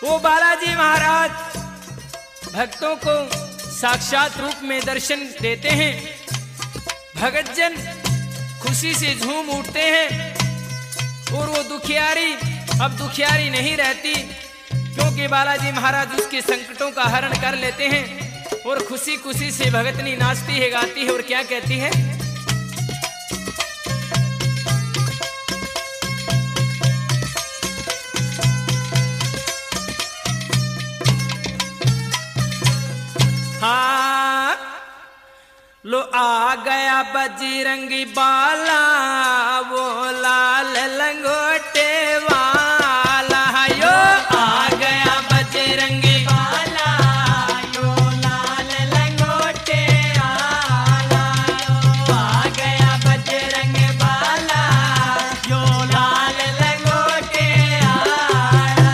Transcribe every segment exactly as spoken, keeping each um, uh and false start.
वो बालाजी महाराज भक्तों को साक्षात रूप में दर्शन देते हैं। भगतजन खुशी से झूम उठते हैं और वो दुखियारी अब दुखियारी नहीं रहती, क्योंकि बालाजी महाराज उसके संकटों का हरण कर लेते हैं और खुशी खुशी से भगतनी नाचती है, गाती है और क्या कहती है। हाँ, लो आ गया बजरंगी बाला, वो लाल लंगोटे वाला, यो आ गया बजरंगी बाला, यो लाल लंगोटे वाला, यो आ गया बजरंगी बाला, यो लाल लंगोटे वाला।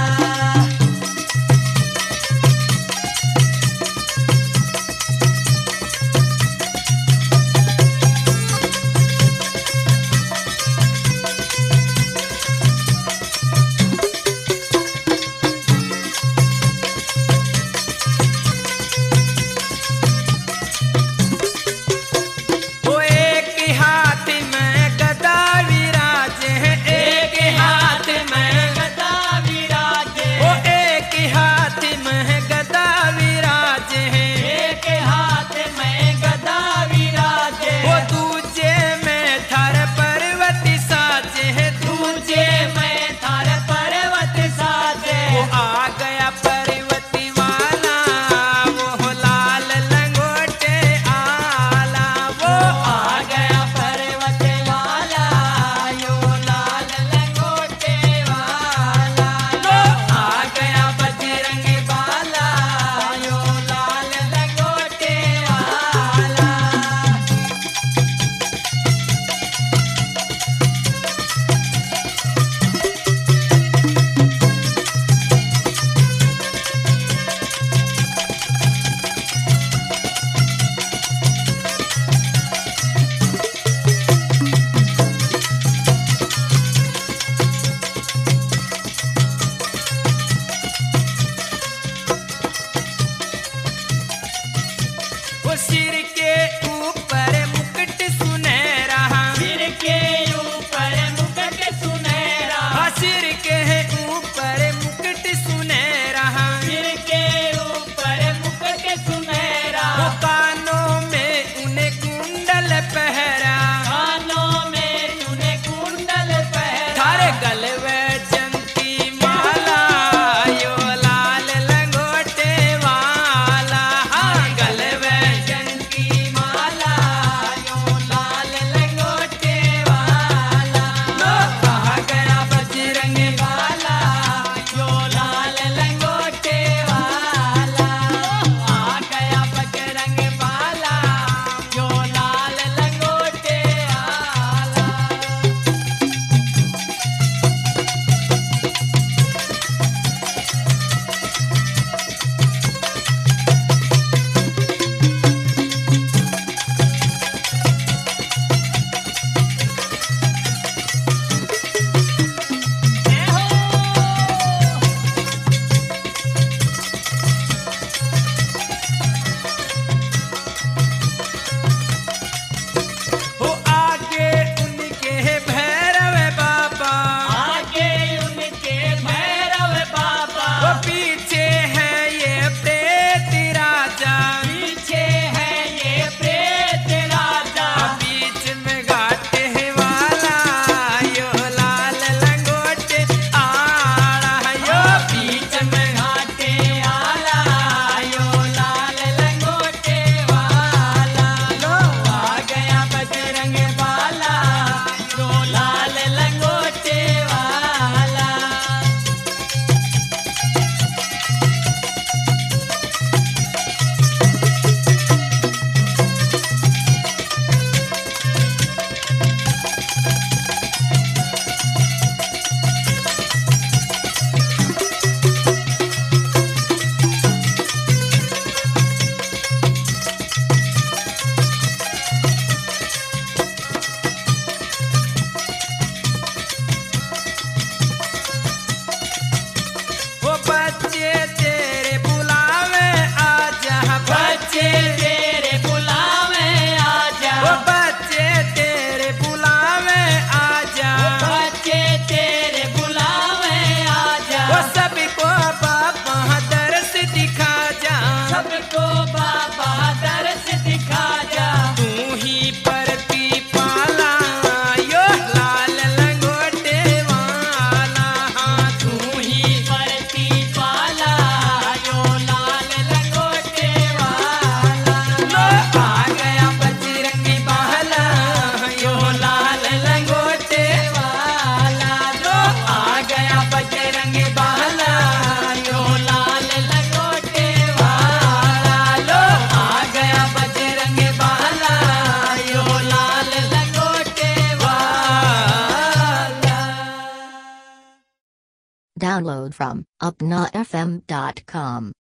Download from upna f m dot com.